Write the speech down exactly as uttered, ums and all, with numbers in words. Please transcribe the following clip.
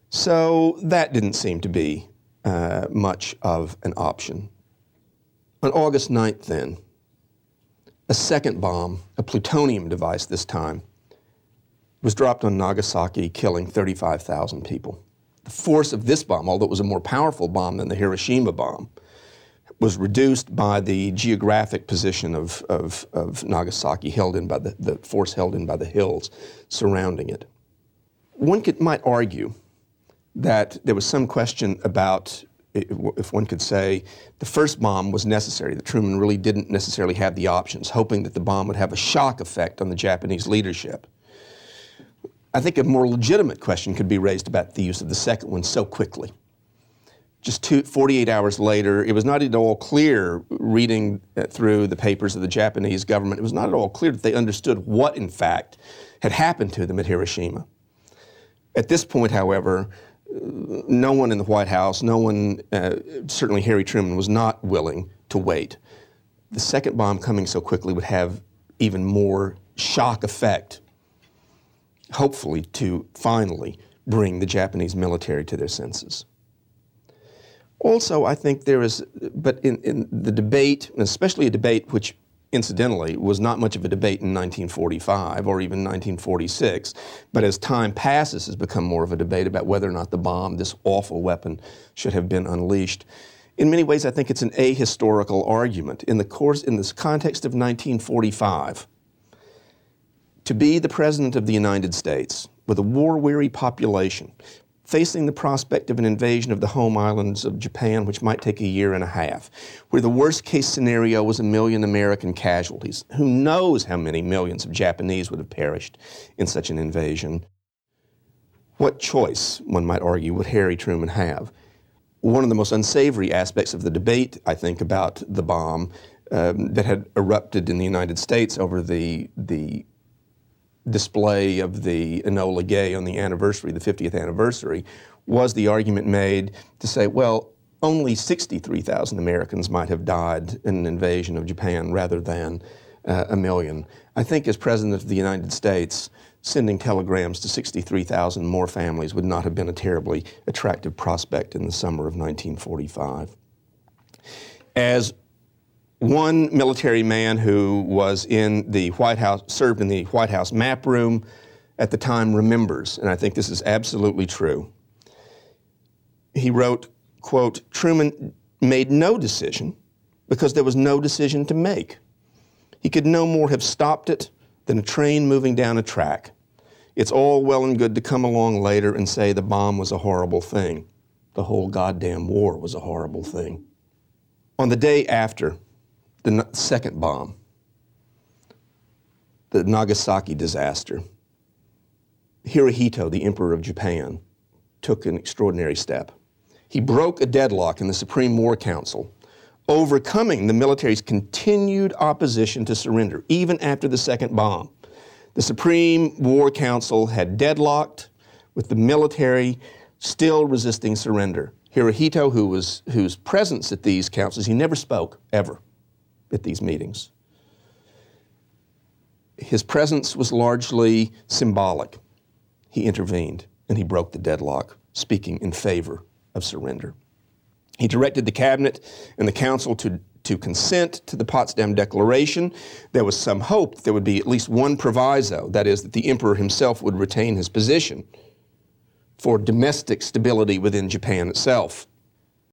So that didn't seem to be uh, much of an option. On August ninth then, a second bomb, a plutonium device this time, was dropped on Nagasaki, killing thirty-five thousand people. The force of this bomb, although it was a more powerful bomb than the Hiroshima bomb, was reduced by the geographic position of, of, of Nagasaki, held in by the, the force held in by the hills surrounding it. One could, might argue that there was some question about, if one could say, the first bomb was necessary, that Truman really didn't necessarily have the options, hoping that the bomb would have a shock effect on the Japanese leadership. I think a more legitimate question could be raised about the use of the second one so quickly. Just two, forty-eight hours later, it was not at all clear, reading through the papers of the Japanese government, it was not at all clear that they understood what, in fact, had happened to them at Hiroshima. At this point, however, no one in the White House, no one, uh, certainly Harry Truman, was not willing to wait. The second bomb coming so quickly would have even more shock effect, hopefully to finally bring the Japanese military to their senses. Also, I think there is, but in, in the debate, especially a debate which incidentally was not much of a debate in nineteen forty-five or even nineteen forty-six, but as time passes has become more of a debate about whether or not the bomb, this awful weapon, should have been unleashed. In many ways, I think it's an ahistorical argument. In the course, in this context of nineteen forty-five, to be the President of the United States with a war-weary population, facing the prospect of an invasion of the home islands of Japan, which might take a year and a half, where the worst-case scenario was a million American casualties. Who knows how many millions of Japanese would have perished in such an invasion? What choice, one might argue, would Harry Truman have? One of the most unsavory aspects of the debate, I think, about the bomb um, that had erupted in the United States over the, the display of the Enola Gay on the anniversary, the fiftieth anniversary, was the argument made to say, well, only sixty-three thousand Americans might have died in an invasion of Japan rather than uh, a million. I think as President of the United States, sending telegrams to sixty-three thousand more families would not have been a terribly attractive prospect in the summer of nineteen forty-five. As one military man who was in the White House, served in the White House map room at the time remembers, and I think this is absolutely true. He wrote, quote, "Truman made no decision because there was no decision to make. He could no more have stopped it than a train moving down a track. It's all well and good to come along later and say the bomb was a horrible thing. The whole goddamn war was a horrible thing." On the day after the second bomb, the Nagasaki disaster, Hirohito, the Emperor of Japan, took an extraordinary step. He broke a deadlock in the Supreme War Council, overcoming the military's continued opposition to surrender, even after the second bomb. The Supreme War Council had deadlocked with the military still resisting surrender. Hirohito, who was, whose presence at these councils, he never spoke, ever, at these meetings. His presence was largely symbolic. He intervened and he broke the deadlock, speaking in favor of surrender. He directed the cabinet and the council to, to consent to the Potsdam Declaration. There was some hope that there would be at least one proviso, that is, that the emperor himself would retain his position for domestic stability within Japan itself.